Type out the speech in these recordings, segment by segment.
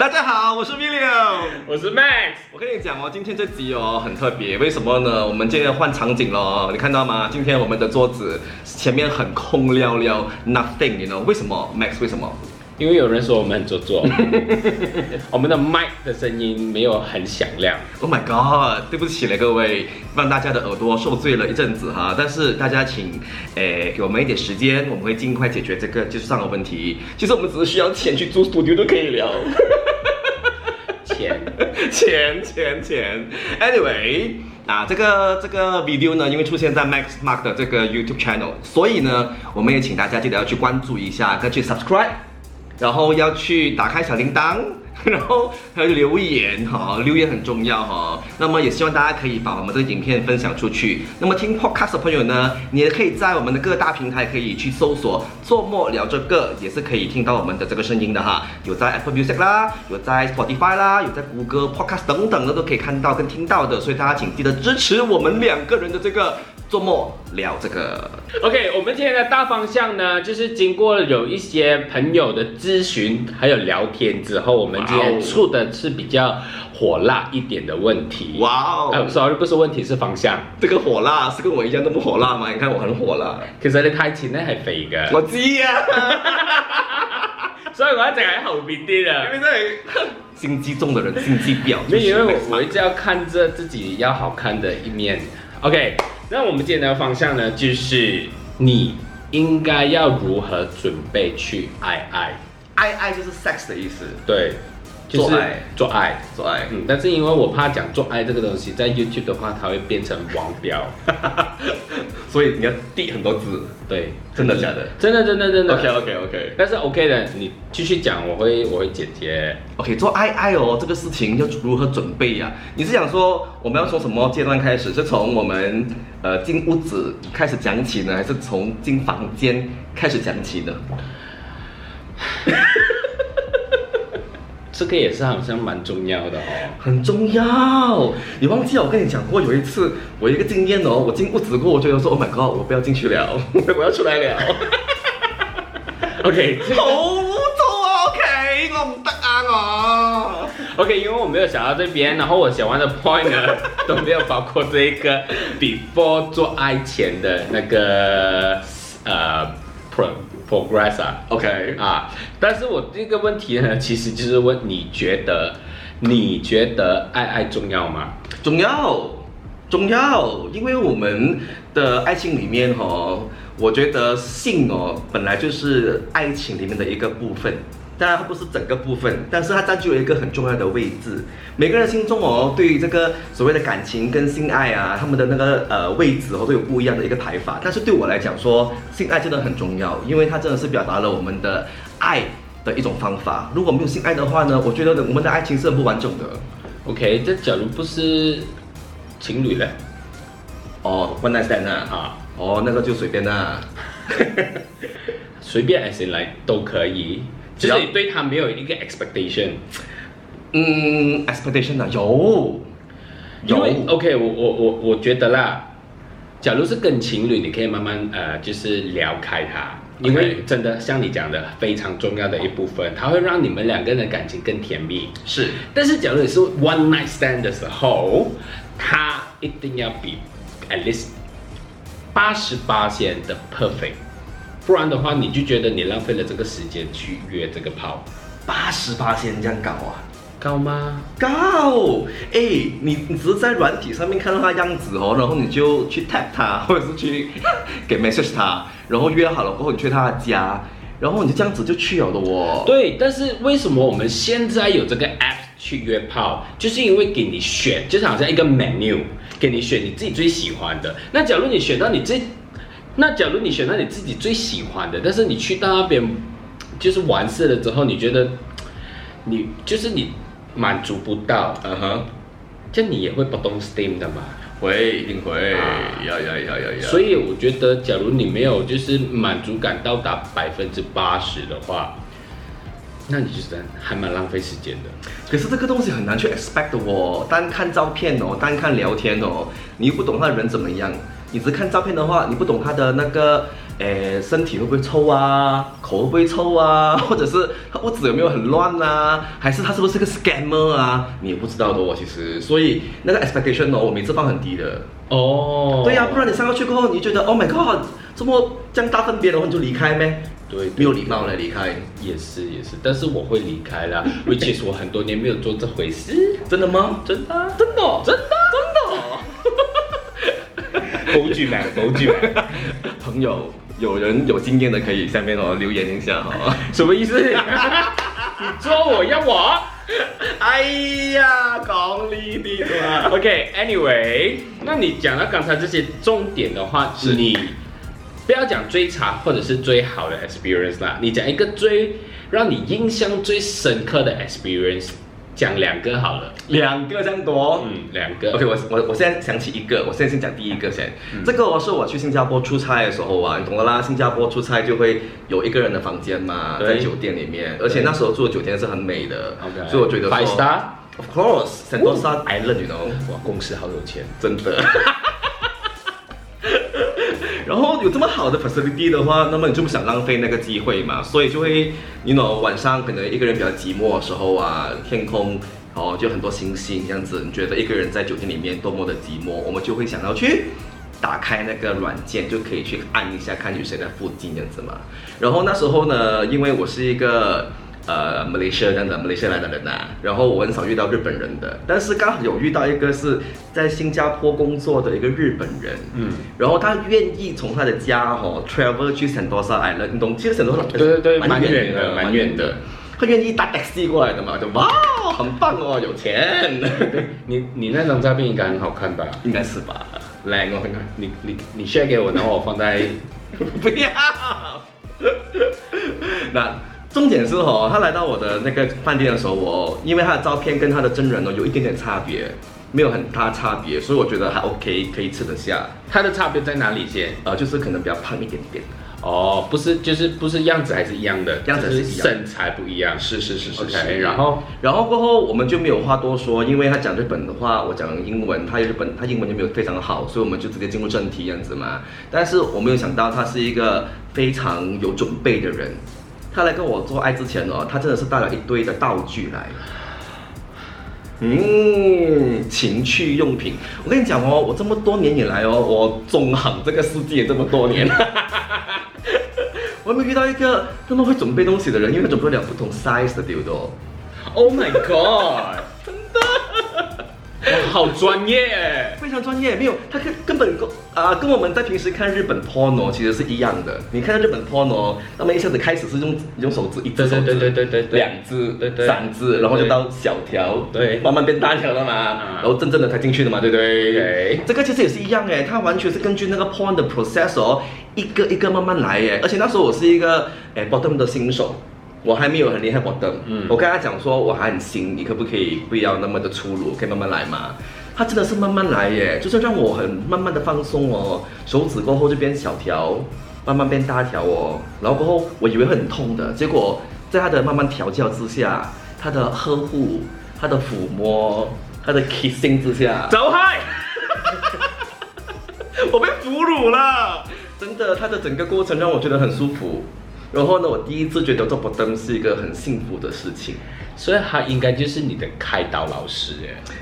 大家好，我是 William， 我是 Max。 我跟你讲哦，今天这集哦很特别，为什么呢？我们今天换场景了哦，你看到吗？今天我们的桌子前面很空寥寥 ，nothing， 你 know 为什么 ？Max 为什么？ 因为有人说我们很做作，我们的麦的声音没有很响亮。 Oh my god， 对不起了各位，让大家的耳朵受罪了一阵子哈。但是大家请，给我们一点时间，我们会尽快解决这个技术上的问题。其实我们只是需要钱去租 studio 就可以了。钱 ，anyway。这个 video 呢，因为出现在 Max Mark 的这个 YouTube channel， 所以呢，我们也请大家记得要去关注一下，跟去 subscribe， 然后要去打开小铃铛，然后还有留言哈，留言很重要哈。那么也希望大家可以把我们这个影片分享出去。那么听 podcast 的朋友呢，你也可以在我们的各大平台可以去搜索“周末聊这个”，也是可以听到我们的这个声音的哈。有在 Apple Music 啦，有在 Spotify 啦，有在谷歌 Podcast 等等的都可以看到跟听到的。所以大家请记得支持我们两个人的这个周末聊这个。 OK， 我们今天的大方向呢，就是经过有一些朋友的咨询还有聊天之后，我们今天出的是比较火辣一点的问题。 哇哦 ，sorry， 不是问题，是方向。 这个火辣是跟我一样那么火辣吗？你看我很火辣。 其實你睇前咧係肥嘅， 我知啊。 所以我一直喺後邊啲啊。 因為真係心機重的人心機婊。 因為我一直要看着自己要好看的一面。OK， 那我們今天的方向呢，就是你應該要如何準備去愛愛。 愛愛就是 sex 的意思。 對。就是做愛，但是因為我怕講做愛這個東西，在 YouTube 的話，它會變成黃標， 所以你要遞很多字。 對， 真的假的？ 真的。 OK。 但是 OK 的，你繼續講，我會剪接。 OK， 做愛愛哦，這個事情要如何準備呀？你是想說我們要從什麼階段開始？是從我們進屋子開始講起呢，還是從進房間開始講起呢？ 這個也是好像蠻重要的哦， 很重要。你忘記了我跟你講過，有一次我有一個經驗哦，我進屋子過，我覺得說 Oh my God， 我不要進去了，我要出來了。 OK， 好污糟啊 ！OK， 我唔得啊我。 OK， 因為我沒有想到這邊，然後我想完的 point 呢都沒有包括這一個 before 做愛前的那個progress 啊 ，OK 啊，但是我這個問題呢，其實就是問你覺得愛愛重要嗎？ 重要，因為我們的愛情裡面哦，我覺得性哦本來就是愛情裡面的一個部分。當然它不是整個部分，但是它佔據了一個很重要的位置。每個人心中哦，對於這個所謂的感情跟性愛啊，他們的那個位置哦，都有不一樣的一個排法。但是對我來講說，性愛真的很重要，因為它真的是表達了我們的愛的一種方法。如果沒有性愛的話呢，我覺得我們的愛情是很不完整的。 OK， 這假如不是情侶呢？ 哦 ，one night stand 啊，哦，那個就隨便啦， 隨便愛誰來都可以。就是你對他沒有一個 expectation， expectation 啊，有。 OK， 我覺得啦，假如是跟情侶，你可以慢慢就是聊開它，因為真的像你講的非常重要的一部分，它會讓你們兩個人的感情更甜蜜。 是， 但是假如你是 one night stand 的時候，它一定要比 at least 88% 的 perfect。不然的話，你就覺得你浪費了這個時間去約這個炮。 88%這樣高啊？ 高嗎？ 高！你只是在軟體上面看到他樣子哦，然後你就去 tap 他，或者是去給 message 他，然後約好了過後你去他家，然後你就這樣子就去了的哦。 對，但是為什麼我們現在有這個 app 去約炮？就是因為給你選，就是好像一個 menu， 給你選你自己最喜歡的。那假如你選到你自己最喜歡的，但是你去到那邊就是完事了之後，你覺得你滿足不到，這樣你也會不動 Steam 的嘛？ 會，一定會，要。 所以我覺得，假如你沒有就是滿足感到達80%的話，那你就是還蠻浪費時間的。 可是這個東西很難去 expect 的哦，單看照片哦，單看聊天哦，你又不懂他的人怎麼樣。你只看照片的話，你不懂他的那個身体会不会臭啊，口会不会臭啊，或者是他屋子有没有很乱啊，还是他是不是个 scammer 啊，你也不知道的哦，其实，所以那个 expectation 哦，我每次放很低的。 哦， 对呀、不然你上到去过后，你觉得 Oh my God， 这么这样大分别的话，你就离开咩？ 对， 没有礼貌的离开。 也是，但是我会离开啦，which is 我很多年没有做这回事。 真的吗？ 真的啊， 真的哦， 真的啊，狗举man，狗举man， 朋友，有人有经验的可以下面哦留言一下哈。 什么意思？你捉我要我哎呀，讲呢啲啦。 ？OK，anyway，、那你讲到刚才这些重点的话， 是你不要讲最差或者是最好的 experience 啦，你讲一个最让你印象最深刻的 experience， 讲2个好了。 2个这样多。 2个。 OK， 我现在想起一个，我现在先讲第一个先。这个是我去新加坡出差的时候啊，你懂的啦，新加坡出差就会有一个人的房间嘛，在酒店里面，而且那时候住的酒店是很美的 OK， 所以我觉得说 5 star。 Of course， Sentosa Island，you know， 哇，公司好有钱。 真的。然后有这么好的 facility 的话，那么你就不想浪费那个机会嘛，所以就会，you know， 晚上可能一个人比较寂寞的时候啊，天空哦就很多星星这样子，你觉得一个人在酒店里面多么的寂寞，我们就会想要去打开那个软件，就可以去按一下看有谁在附近这样子嘛。然后那时候呢，因为我是一个Malaysia 这样的 Malaysia 来的人呐、然后我很少遇到日本人的，但是刚好有遇到一个是在新加坡工作的一个日本人，然后他愿意从他的家travel 去 Sentosa Island， 你懂，其实 Sentosa 对， 蛮远的， 蛮远的。 他愿意搭 taxi 过来的嘛，就哇，很棒哦，有钱。 你那张照片应该很好看吧？ 应该是吧？来，我看看。 你 share 给我，然后我放在。 不要。那重点是他来到我的那个饭店的时候因为他的照片跟他的真人有一点点差别，没有很大差别，所以我觉得还 OK， 可以吃得下。 它的差别在哪里先？ 就是可能比较胖一点点。 哦，不是样子还是一样的， 样子是一样， 身材不一样。 是。 OK， 然后过后我们就没有话多说，因为他讲日本的话，我讲英文，他英文就没有非常好，所以我们就直接进入正题这样子嘛。但是我没有想到他是一个非常有准备的人。他来跟我做爱之前他真的是带了一堆的道具来。情趣用品。我跟你讲我这么多年以来我纵横这个世界这么多年，我还没遇到一个那么会准备东西的人，因为他准备了不同 size 的dildo。 Oh my god， 真的，好专业， 非常专业。没有，他根本跟我们在平时看日本 porno 其实是一样的。你看到日本 porno， 他们一下子开始是用手指一只手指， 对， 2只， 对 3只，然后就到小条， 对， 慢慢变大条了嘛，然后真正的才进去的嘛，对不对？ 对， 这个其实也是一样它完全是根据那个 porn 的 process 一个一个慢慢来而且那时候我是一个bottom 的新手。我还没有很厉害 bottom，我跟他讲说我还很新，你可不可以不要那么的粗鲁，可以慢慢来嘛？他真的是慢慢来就是让我很慢慢的放松手指过后就变小条，慢慢变大条然后过后我以为会很痛的，结果在他的慢慢调教之下，他的呵护，他的抚摸，他的 kissing 之下， 走开， 我被俘虏了，真的，他的整个过程让我觉得很舒服。然后呢，我第一次觉得做 bottom 是一个很幸福的事情， 所以他应该就是你的开导老师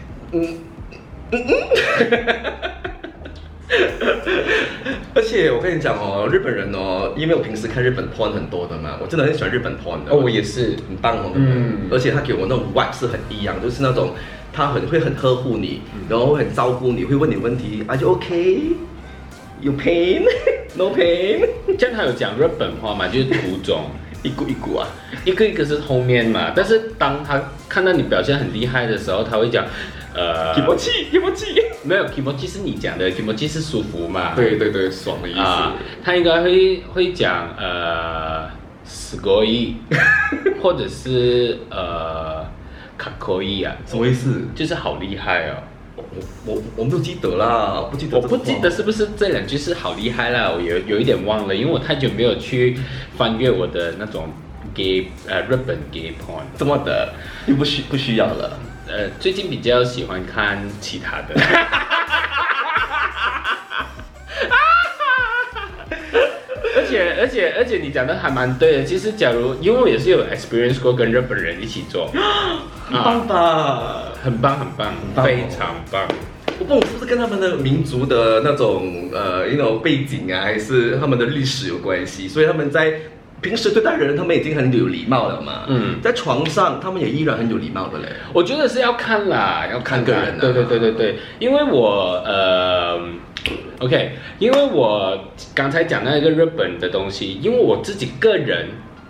而且我跟你讲日本人因为我平时看日本 porn 很多的嘛，我真的很喜欢日本 porn 的。 我也是， 很棒而且他给我那种 vibe 是很一样，就是那种他会很呵护你，然后会很照顾你，会问你问题 ，Are you okay? You pain? No pain? 这样他有讲日本话嘛？就是图种一股一股啊， 一个一个是后面嘛。但是当他看到你表现很厉害的时候，他会讲 kimochi， 没有 kimochi 是你讲的 ，kimochi 是舒服嘛？ 对，爽的意思。 他应该会讲すごい，或者是かっこいい啊？ 什么意思？ 就是好厉害我没有记得啦，不记得。 我不记得是不是这2句是好厉害啦，我有一点忘了，因为我太久没有去翻阅我的那种日本 gay porn。 这么的，又不需要了。 最近比较喜欢看其他的。 而而且你讲的还蛮对的。其实假如因为我也是有 experience 过跟日本人一起做， 很棒吧？ 很棒，非常棒。 我不懂是不是跟他们的民族的那种背景啊，还是他们的历史有关系，所以他们在平时对待人，他们已经很有礼貌了嘛。在床上他们也依然很有礼貌的嘞。 我觉得是要看啦，要看个人啊。 对，因为我OK， 因为我刚才讲那个日本的东西，因为我自己个人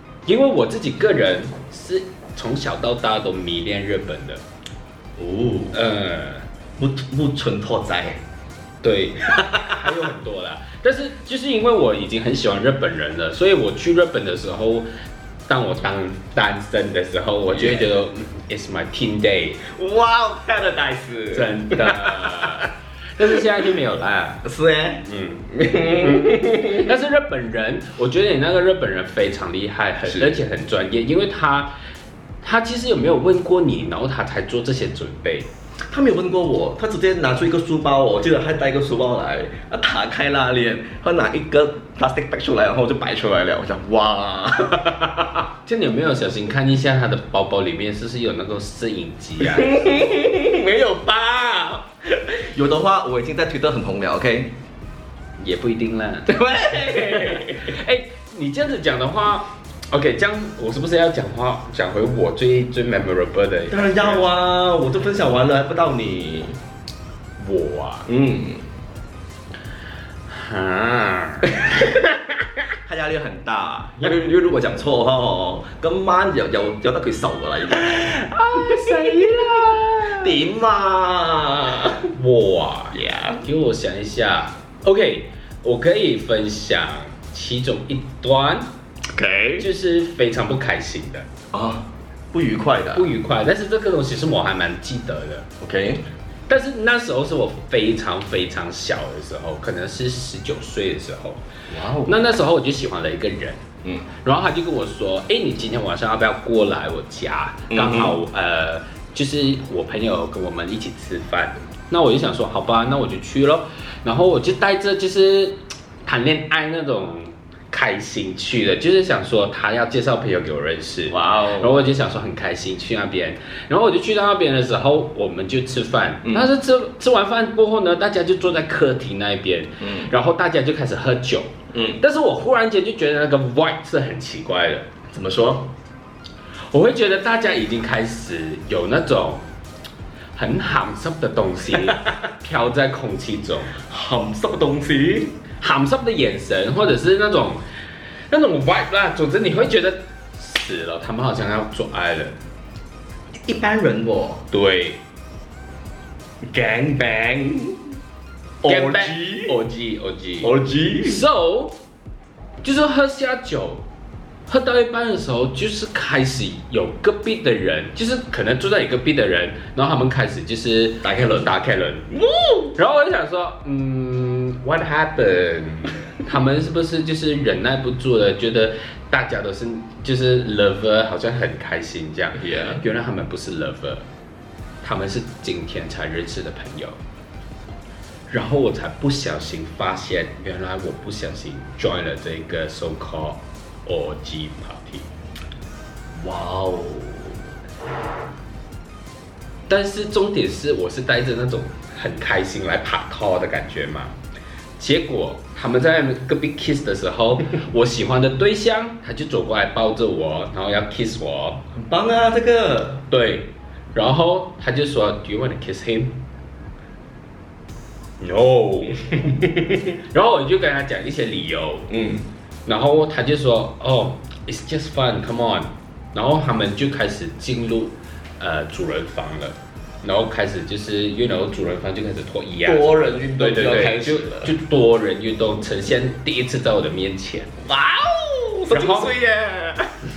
是从小到大都迷恋日本的。 木村拓哉， 对，还有很多啦。但是就是因为我已经很喜欢日本人了，所以我去日本的时候，当我当单身的时候，我就会觉得 It's my teen day， 哇 ，Paradise， 真的。但是现在就没有啦。 是哎， 但是日本人，我觉得你那个日本人非常厉害，而且很专业，因为他其实有没有问过你，然后他才做这些准备。 他没有问过我，他直接拿出一个书包，我记得他带一个书包来，他打开拉链，他拿一个 plastic bag 出来，然后就摆出来了。我想，哇， 就你有没有小心看一下他的包包里面是不是有那个摄影机啊？ 没有吧？有的话，我已经在推特很红了 ，OK？ 也不一定啦。 对。 哎，你这样子讲的话。OK， 这样我是不是要讲回我最 memorable 的？ 当然要啊，我都分享完了，还不到你。 我啊， 他壓力很大，因為如果講錯的話，今晚有得佢受噶啦已經。死啦！點啊？ 我啊，給我想一下。OK， 我可以分享其中一段。 OK， 就是非常不开心的啊，不愉快的， 但是这个东西是我还蛮记得的。 OK， 但是那时候是我非常非常小的时候，可能是19岁的时候。哇哦！那时候我就喜欢了一个人，然后他就跟我说：“哎，你今天晚上要不要过来我家？刚好就是我朋友跟我们一起吃饭。”那我就想说，好吧，那我就去咯。然后我就带着就是谈恋爱那种。开心去的，就是想说他要介绍朋友给我认识，哇哦！然后我就想说很开心去那边，然后我就去到那边的时候，我们就吃饭。但是吃完饭过后呢，大家就坐在客厅那边，然后大家就开始喝酒，但是我忽然间就觉得那个 vibe 是很奇怪的。 怎么说？ 我会觉得大家已经开始有那种很鹹濕的東西飄在空氣中， 鹹濕的東西。 鹹濕的眼神，或者是那種 vibe 啦，總之你會覺得死了，他們好像要做愛了。 一般人哦， 對 ，gang bang，orgy， so 就是喝下酒，喝到一半的時候，就是開始有隔壁的人，就是可能坐在你隔壁的人，然後他們開始就是打開輪，然後我就想說，What happened？ 他們是不是就是忍耐不住了，覺得大家都是就是 lover， 好像很開心這樣。原來他們不是 lover， 他們是今天才認識的朋友。然後我才不小心發現，原來我不小心 join 了這個 so called orgy party。 哇哦！ 但是重點是，我是帶着那種很開心來拍拖的感覺嘛。結果他們在隔壁 kiss 的時候，我喜歡的對象他就走過來抱着我，然後要 kiss 我。 很棒啊，這個。 對，然後他就說 ，Do you want to kiss him？ No。然後我就跟他講一些理由，然後他就說，哦 ，It's just fun，come on。然後他們就開始進入主人房了。然後開始就是主人房就開始脫衣啊， 多人運動對，就多人運動呈現第一次在我的面前， 哇哦，17歲耶，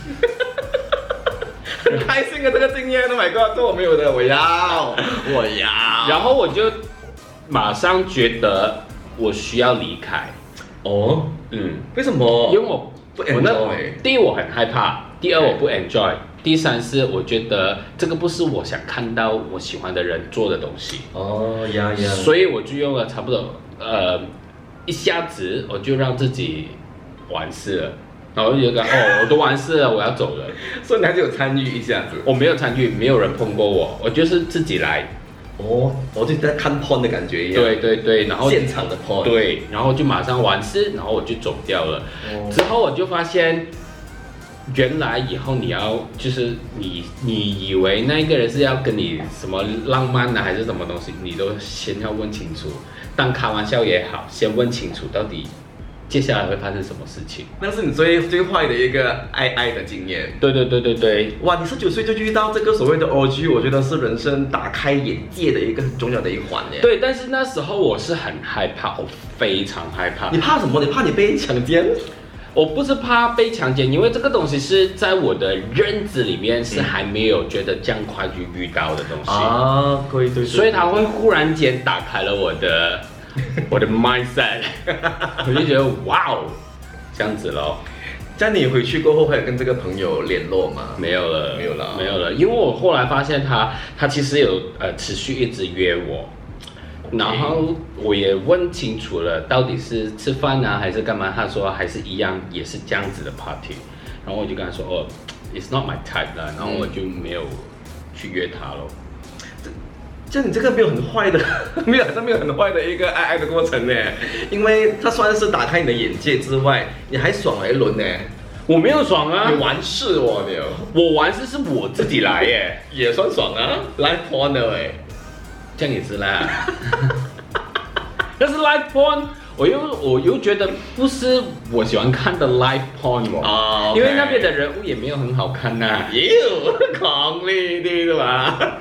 很開心啊，這個經驗 ，Oh my god，這我沒有的，我要， 然後我就馬上覺得我需要離開， 哦，為什麼？ 因為我不 enjoy， 第一我很害怕，第二我不 enjoy。第三是我覺得這個不是我想看到我喜歡的人做的東西。 哦呀， 所以我就用了差不多一下子我就讓自己完事了。然后我就觉得我都完事了，我要走了。 所以你还是有参与一下子。 我没有参与，没有人碰过我就是自己来。 我就在看 porn 的感觉一样。 对，然后现场的 porn。 对，然后就马上完事，然后我就走掉了。之后我就发现。原来以后你要就是你以为那一个人是要跟你什么浪漫呢，还是什么东西，你都先要问清楚。当开玩笑也好，先问清楚到底接下来会发生什么事情。 那是你最坏的一个爱的经验。 对。 哇，你19岁就遇到这个所谓的 orgy， 我觉得是人生打开眼界的一个很重要的一环耶。 对，但是那时候我是很害怕，我非常害怕。 你怕什么？你怕你被强奸？ 我不是怕被强奸，因为这个东西是在我的认知里面是还没有觉得这样快就遇到的东西啊，对， 所以它会忽然间打开了我的mindset， 我就觉得哇哦，这样子咯。 这样你回去过后还有跟这个朋友联络吗？ 没有了，因为我后来发现他其实有持续一直约我。然后我也问清楚了，到底是吃饭啊还是干嘛？他说还是一样，也是这样子的 party。然后我就跟他说，it's not my type 啦。然后我就没有去约他咯。 这样你这个没有很坏的，好像没有很坏的一个爱的过程呢。因为他算是打开你的眼界之外，你还爽了一轮呢。 我没有爽啊， 你完事哦你。 我完事是我自己来耶， 也算爽啊 ，live porn 哎。 这样也是啦，但是 live porn 我又觉得不是我喜欢看的 live porn 哦，因为那边的人物也没有很好看呐， 也有狂力的对吧？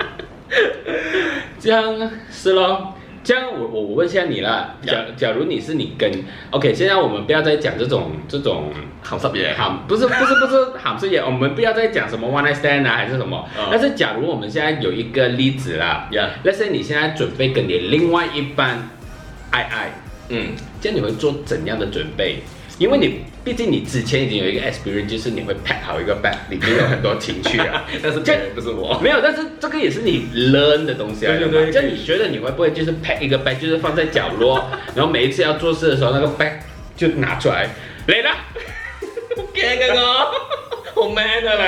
这样是咯。这样我问一下你啦，假如你是你跟 OK， 现在我们不要再讲这种鹹濕嘢， 不是鹹濕嘢，我们不要再讲什么 one night stand 啊还是什么，但是假如我们现在有一个例子啦，let's say 你现在准备跟你另外一半爱，这样你会做怎样的准备？因为你毕竟你之前已经有一个 experience， 就是你会 pack 好一个 bag， 里面有很多情趣啊。 但是别人不是我， 没有，但是这个也是你 learn 的东西啊。 对。 这样你觉得你会不会就是 pack 一个 bag， 就是放在角落，然后每一次要做事的时候，那个 bag 就拿出来，嚟啦，好驚啊我，好 man 啊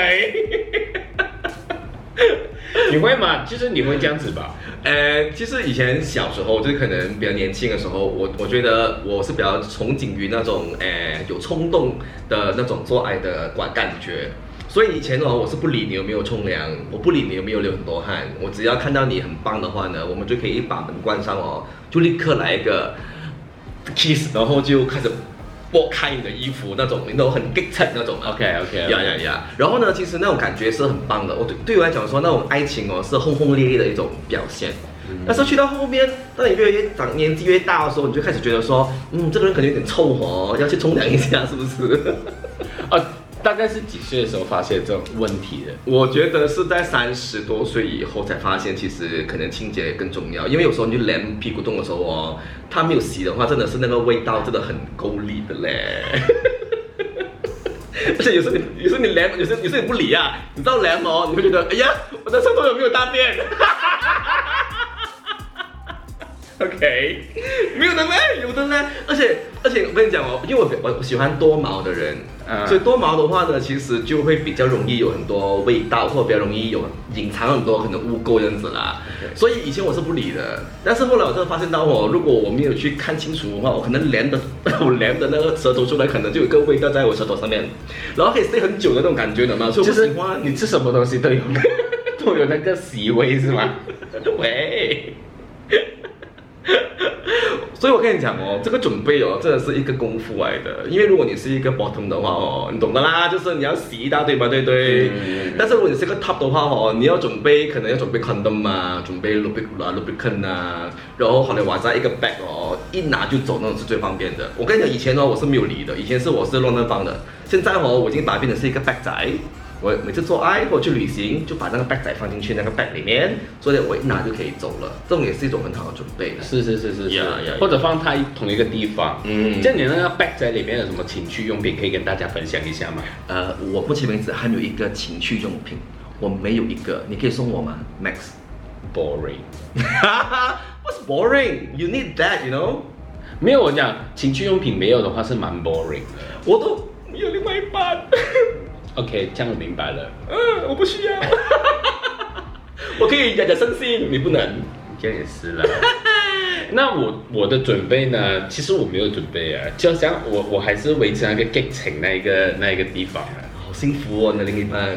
你，你會嗎？就是你會這樣子吧？ 其實以前小時候，就是可能比較年輕的時候，我覺得我是比較憧憬於那種有衝動的那種做愛的感覺。所以以前我是不理你有沒有沖涼，我不理你有沒有流很多汗，我只要看到你很棒的話呢，我們就可以一把門關上就立刻來一個 kiss， 然後就開始剝開你的衣服那種很激情那種。 OK。 呀。然後呢，其實那種感覺是很棒的。對我來講說，那種愛情是轟轟烈烈的一種表現。但是去到後面，當你越長年紀越大的時候，你就開始覺得說，這個人可能有點臭要去沖涼一下，是不是？ 大概是幾歲的時候發現這種問題的？ 我覺得是在30多歲以後才發現，其實可能清潔更重要。因為有時候你就連屁股動的時候它沒有洗的話，真的是那個味道真的很夠力的嘞。而且有時你連，有時你不理啊，你知道連你會覺得，哎呀，我的舌頭有沒有大便？OK， 沒有的咩？有的呢。而且我跟你講因為我喜歡多毛的人，所以多毛的話呢，其實就會比較容易有很多味道，或者比較容易有隱藏很多可能污垢這樣子啦。所以以前我是不理的，但是後來我真的發現到如果我沒有去看清楚的話，我可能連的那個舌頭出來，可能就有一個味道在我舌頭上面，然後可以 stay 很久的那種感覺的嘛。所以我不喜歡你吃什麼東西都有那個洗味是嗎？ 喂。所以我跟你講這個準備真的是一個功夫來的。因為如果你是一個 bottom 的話你懂的啦，就是你要洗一大堆嘛，對不對？但是如果你是個 top 的話你要準備，可能要準備 condom 啊，準備 lubricant 啊，然後可能晚上一個 bag 一拿就走，那種是最方便的。我跟你講，以前我是沒有理的，以前是我是亂放的。現在我已經把它變成是一個 bag 仔。我每次做愛或者去旅行，就把那個 bag 仔放進去那個 bag 裡面，所以我一拿就可以走了。這種也是一種很好的準備。 是，或者放它同一個地方。這樣你那個 bag 仔裡面有什麼情趣用品可以跟大家分享一下嗎？ 我目前為止還沒有一個情趣用品，我沒有一個，你可以送我嗎 ，Max？ Boring。 What's boring? You need that, you know？ 沒有，我講情趣用品沒有的話是蠻 boring 的。 我都没有另外一半。 OK， 这样我明白了。 我不需要。我可以养养生性，你不能。 这样也是啦。那我的准备呢？其实我没有准备啊，就像我还是维持那个激情那一个地方啊。 好幸福哦，你的另一半。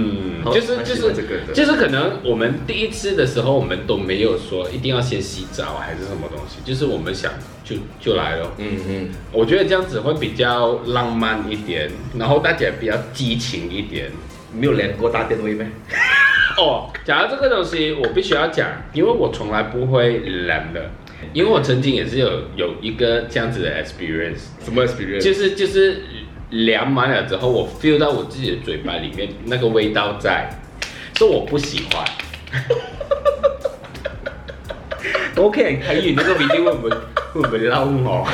就是可能我们第一次的时候，我们都没有说一定要先洗澡还是什么东西，就是我们想就来了。我觉得这样子会比较浪漫一点，然后大家比较激情一点。 没有量过大便位咩？ 哦，讲到这个东西，我必须要讲，因为我从来不会量的，因为我曾经也是有一个这样子的 experience。 什么 experience？就是量完了之后，我 feel 到我自己的嘴巴里面那个味道在，所以我不喜欢。OK， 睇完呢個 video 會唔會嬲我？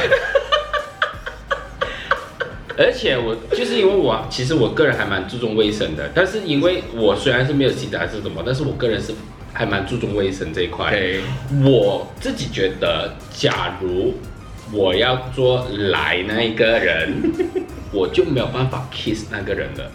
而且就是因为其实我个人还蛮注重卫生的，但是因为我虽然是没有洗澡还是什么，但是我个人是还蛮注重卫生这一块。我自己觉得，假如我要做来那一个人，我就没有办法 kiss 那个人了。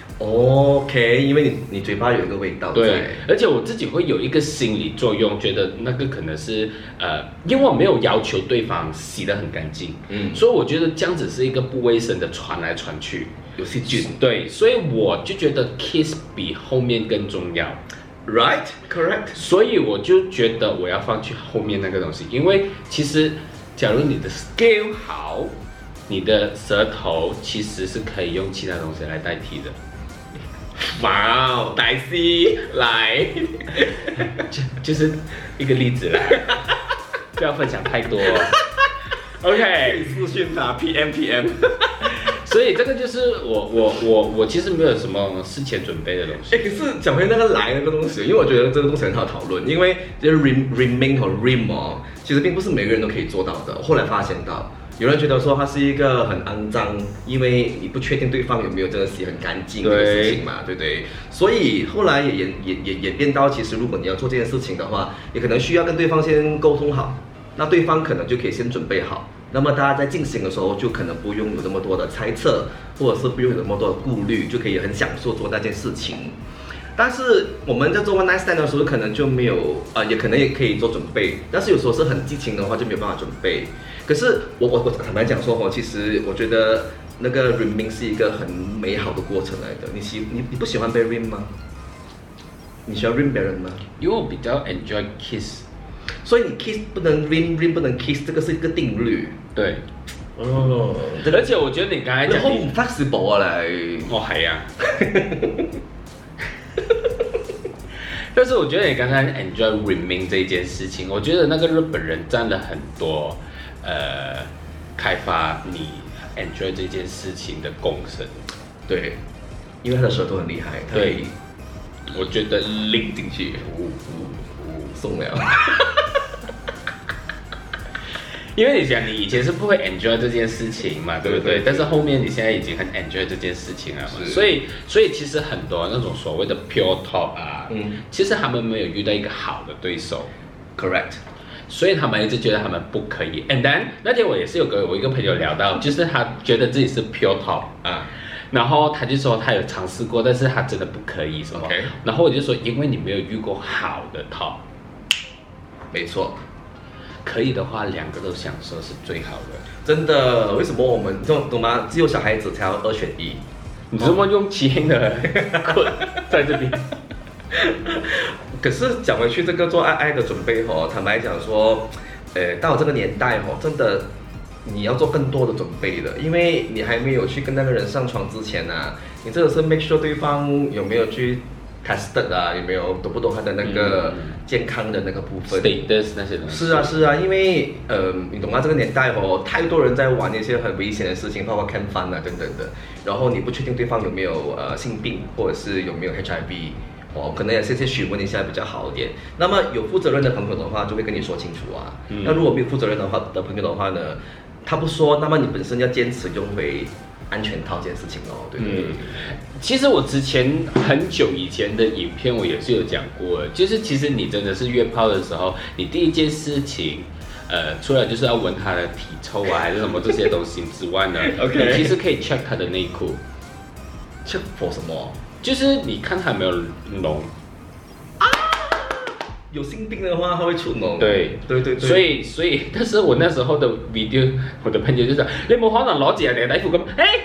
OK， 因为你嘴巴有一个味道。 对，而且我自己会有一个心理作用，觉得那个可能是因为我没有要求对方洗得很干净，所以我觉得这样子是一个不卫生的传来传去， 有细菌。 对，所以我就觉得 kiss 比后面更重要。 Right, correct。 所以我就觉得我要放去后面那个东西，因为其实假如你的 skill 好，你的舌头其实是可以用其他东西来代替的。 哇哦，大師來， 就是一个例子啦，不要分享太多。OK， 私訊他 PM。 所以这个就是我其实没有什么事前准备的东西。 可是讲回那个来那个东西，因为我觉得这个东西很好讨论，因为就是 rimming 和 rim 哦，其实并不是每个人都可以做到的。后来发现到。有人觉得说它是一个很肮脏，因为你不确定对方有没有真的洗很干净的事情嘛，对不对？所以后来也演变到，其实如果你要做这件事情的话，你可能需要跟对方先沟通好，那对方可能就可以先准备好。那么大家在进行的时候，就可能不用有那么多的猜测，或者是不用有那么多的顾虑，就可以很享受做那件事情。但是我们在做 one night stand 的时候，可能就没有也可能也可以做准备，但是有时候是很激情的话，就没有办法准备。可是我坦白讲说其实我觉得那个 rimming 是一个很美好的过程来的。你不喜欢被 rim 吗？你喜欢 rim 别人吗？ 因为我比较 enjoy kiss， 所以你 kiss 不能 rim 不能 kiss， 这个是一个定律。 对。而且我觉得你刚才讲， 好唔 flexible 啊你。 係啊。但是我觉得你刚才 enjoy rimming 这件事情，我觉得那个日本人占了很多开发你 enjoy 这件事情的功臣。 对，因为他的舌头很厉害， 对，我觉得拎进去，送了。 因为你讲你以前是不会 enjoy 这件事情嘛，对不对？但是后面你现在已经很 enjoy 这件事情了嘛，所以其实很多那种所谓的 pure top 啊，其实他们没有遇到一个好的对手 ，correct， 所以他们一直觉得他们不可以。And then 那天我也是我一个朋友聊到，就是他觉得自己是 pure top 啊。然后他就说他有尝试过，但是他真的不可以什么。Okay. 然后我就说，因为你没有遇过好的 top， 没错。 可以的话，两个都享受是最好的。 真的，为什么我们懂吗？只有小孩子才要2选1。 你怎么用奇英的困在这边？ 可是讲回去，这个做爱的准备坦白讲说，到这个年代真的你要做更多的准备的，因为你还没有去跟那个人上床之前啊，你真的是 make sure 对方有没有去 tested 啊，有没有懂不懂他的那个健康的那个部分 status 那些东西。 是啊，因为你懂吗？这个年代太多人在玩一些很危险的事情，包括 can fun 啊等等的，然后你不确定对方有没有性病或者是有没有 HIV。可能也是先询问一下比较好一点。那么有负责任的朋友的话，就会跟你说清楚啊。那如果没有负责任的朋友的话呢，他不说，那么你本身要坚持用回安全套这件事情哦，对不对？ 其实我之前很久以前的影片，我也是有讲过，就是其实你真的是约炮的时候，你第一件事情， 除了就是要闻他的体臭啊，还是什么这些东西之外呢 OK 你其实可以 check 他的内裤， check for 什么？ 就是你看他有没有脓。 有性病的话，它会出脓。 对，所以，但是我那時候的 video， 我的朋友就話：你冇可能攞住人哋嘅底褲咁，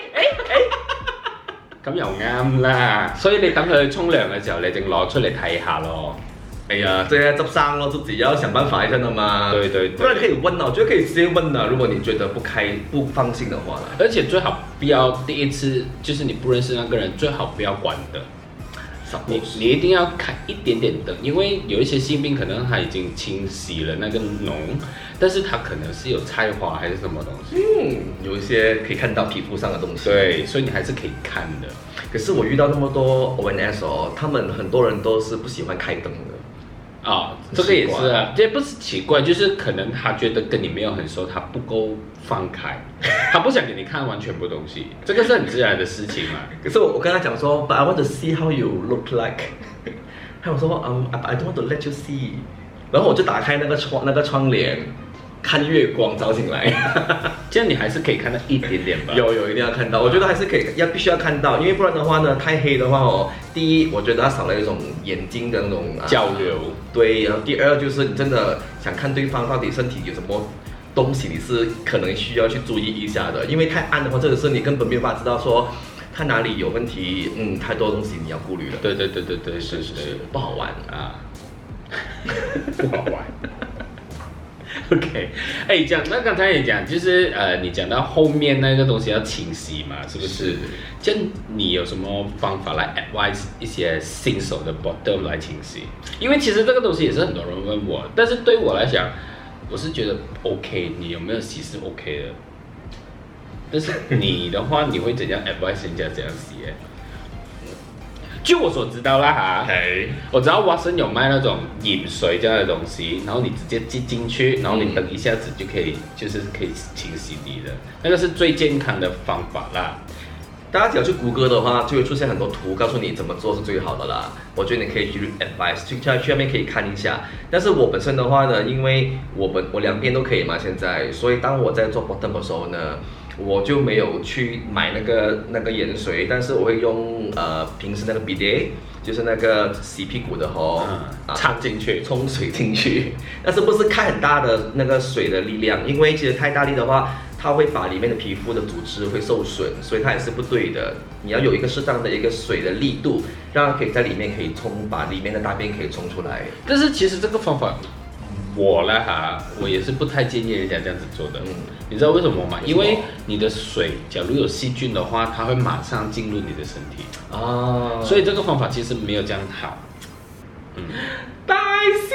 咁又啱啦。所以你等佢沖涼嘅時候，你正攞出嚟睇下咯。 哎呀，这要執生咯，自己要想辦法一下的嘛。 對對不然可對。 以問啊，我覺得可以直接問啊。如果你覺得不放心的話啦。 而且最好不要第一次就是你不認識那個人，最好不要關燈。你一定要開一點點燈，因為有一些性病可能它已經清洗了那個膿，但是它可能是有菜花還是什麼東西。 有一些可以看到皮膚上的東西。 對，所以你還是可以看的。 可是我遇到那麼多 ONS 哦，他們很多人都是不喜歡開燈的。 啊、這個也是啊，這不是奇怪，就是可能他覺得跟你沒有很熟，他不夠放開，他不想給你看完全部東西，這個是很自然的事情嘛。 可是我跟他講說 ，But I want to see how you look like 。他說I don't want to let you see。然後我就打開那個窗簾，看月光照進來。 這樣你還是可以看到一點點吧。 有一定要看到，我覺得還是可以，必須要看到，因為不然的話呢，太黑的話哦，第一，我覺得它少了一種眼睛的那種交流。 對，然後第二就是你真的想看對方到底身體有什麼東西，你是可能需要去注意一下的，因為太暗的話，真的是你根本沒有辦法知道說他哪裡有問題，太多東西你要顧慮了。 對，是， 不好玩啊，不好玩。OK， 哎，那剛才也講，就是你講到後面那個東西要清洗嘛，是不是？ 是。 這樣你有什麼方法來 advise 一些新手的 bottom 來清洗？因為其實這個東西也是很多人問我，但是對我來講，我是覺得 OK， 你有沒有洗是 OK 的。但是你的話，你會怎樣 advise 人家這樣洗？據我所知道啦哈，我知道 Watson 有賣那種飲水這樣的東西，然後你直接擠進去，然後你等一下子就可以，就是可以清洗你的，那個是最健康的方法啦。 大家只要去谷歌的話，就會出現很多圖，告訴你怎麼做是最好的啦。我覺得你可以去 advice， 去那邊可以看一下。但是我本身的話呢，因為我兩邊都可以嘛，現在，所以當我在做 bottom 的時候呢，我就沒有去買那個鹽水，但是我會用平時那個 bidet， 就是那個洗屁股的吼， 插進去， 沖水進去，但是不是開很大的那個水的力量，因為其實太大力的話，它會把裡面的皮膚的組織會受損，所以它也是不對的。你要有一個適當的一個水的力度，讓它可以在裡面可以沖，把裡面的大便可以沖出來。 但是其實這個方法，我也是不太建議人家這樣子做的。你知道為什麼嗎？因為你的水，假如有細菌的話，它會馬上進入你的身體啊，所以這個方法其實沒有這樣好。 大師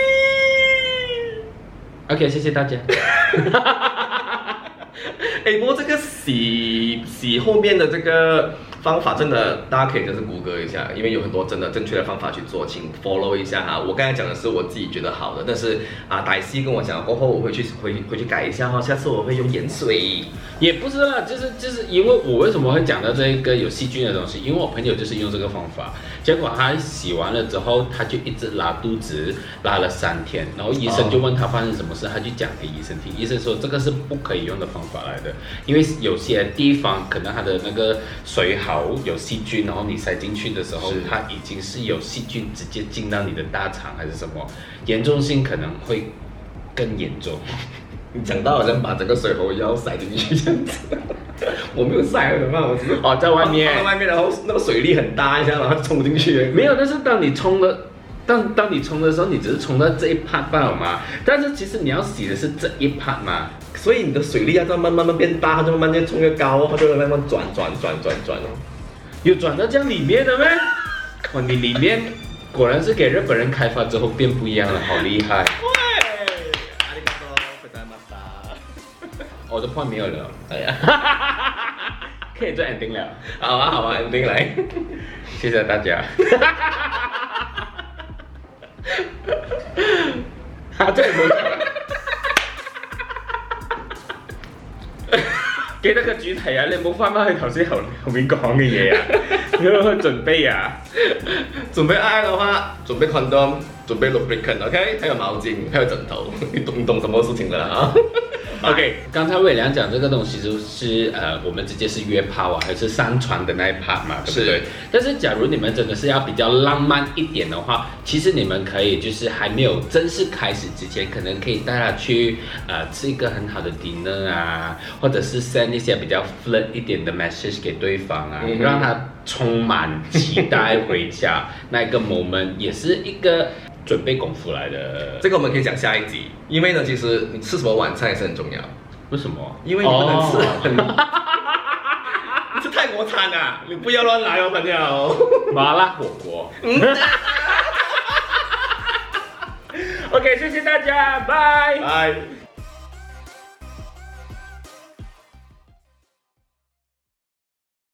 ，OK， 謝謝大家。 不過這個洗後面的這個方法真的，大家可以就是谷歌一下，因為有很多真的正確的方法去做，請 follow 一下哈。我剛才講的是我自己覺得好的，但是大西跟我講過後，我會去改一下哈，下次我會用鹽水。 也不是啦，就是因為我為什麼會講到這個有細菌的東西，因為我朋友就是用這個方法，結果他洗完了之後，他就一直拉肚子，拉了3天，然後醫生就問他發生什麼事，他就講給醫生聽，醫生說這個是不可以用的方法來的，因為有些地方可能它的那個水好有細菌，然後你塞進去的時候，它已經是有細菌直接進到你的大腸還是什麼，嚴重性可能會更嚴重。 你講到好像把整個水喉要塞進去這樣子，我沒有塞，怎麼辦？我只是在外面， 放在外面，然後那個水力很大一下，然後衝進去。 沒有，但是當你衝的時候，你只是衝到這一 part 罷了嘛。但是其實你要洗的是這一 part 嘛， 所以你的水力要慢慢變大，它就慢慢越衝越高，它就慢慢轉哦。 有轉到這樣裡面的咩？哦，你裡面果然是給日本人開發之後變不一樣了，好厲害。我的 point 沒有了，哎呀，可以做 ending 了。 好啊 ，ending 來， 謝謝大家。這係冇記得個主題啊！你冇翻返去頭先後面講嘅嘢啊！你要去準備啊！ 準備愛的話，準備 condom。 准备 lubricant，OK， 还有毛巾，还有枕头，你懂什么事情了啊？OK， 刚才伟良讲这个东西就是我们直接是约炮啊，还是上床的那一 part 嘛，对不对？但是假如你们真的是要比较浪漫一点的话，其实你们可以就是还没有正式开始之前，可能可以带他去吃一个很好的 dinner 啊，或者是 send 一些比较 flirt 一点的 message 给对方啊，让他充满期待回家那一个 moment， 也是一个准备功夫来的。 这个我们可以讲下一集，因为呢，其实你吃什么晚餐也是很重要。 为什么？ 因为你不能吃很，你吃泰国餐啊，你不要乱来哦，朋友。 麻辣火锅。OK， 谢谢大家，拜拜。